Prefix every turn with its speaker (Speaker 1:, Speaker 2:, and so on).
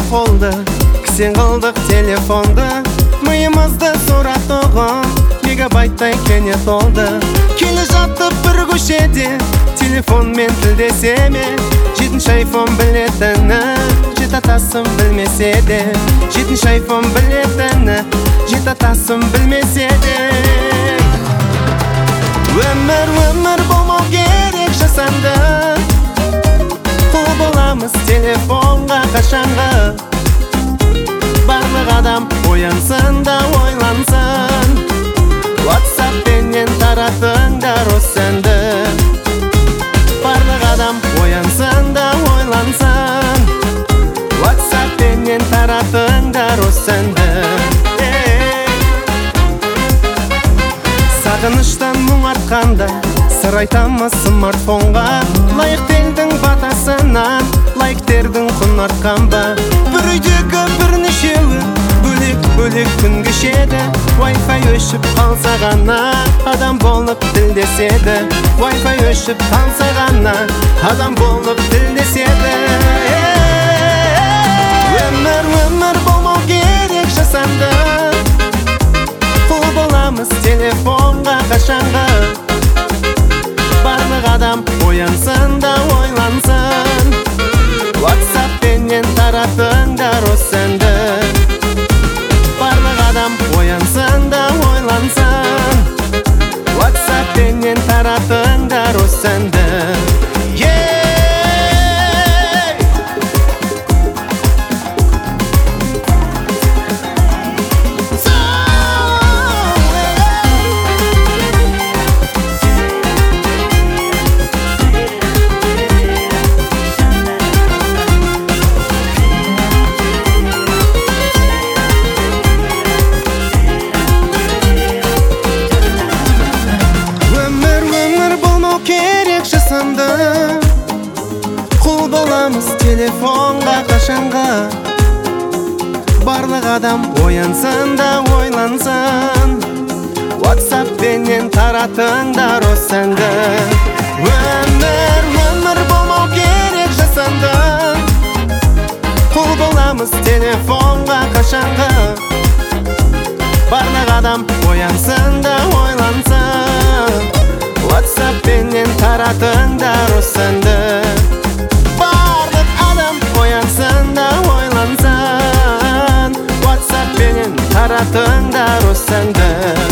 Speaker 1: қолды, кісен қылдық телефонды. Миымызды сұратығын мегабайттай кене толды. Келе жатып бір көшеде телефонмен тілдесеме, 7-ші айфон білетіні жет атасын білмесе де. 7-ші айфон білетіні жет атасын білмесе де. Өмір болмау керек жасанды, құл боламыз телефонға қашанғы. Барлық адам оянсын да ойлансын, WhatsApp-пенен таратыңдар осы әнді. Барлық адам оянсын да ойлансын, WhatsApp-пенен таратыңдар осы әнді. Сағыныштан мұң артқанда сыр айтамыз смартфонға. Лайықтелдің батасынан лайктердің құн артқан ба. Бір үйдегі бірнешеуі бөлек күн кешеді. Wi-Fi өшіп қалса ғана адам болып тілдеседі. Wi-Fi өшіп қалса ғана адам болып тілдеседі. Өмір болмау керек жасанды, құл боламыз телефонға қашанғы. Барлық адам оянсын да ойлансын, WhatsApp-пенен таратыңдар осы әнді. Барлық адам оянсын да ойлансын, WhatsApp-пенен таратыңдар осы әнді. Құл боламыз телефонға қашанға. Барлық адам оянсын да ойлансын, WhatsApp-пенен таратыңдар осы әнді. Өмір болмау керек жасанды, құл боламыз телефонға қашанға. Барлық адам оянсын да ойлансын, WhatsApp-пенен таратыңдар осы әнді. Барлық адам оянсын да ойлансын, WhatsApp-пенен таратыңдар осы әнді.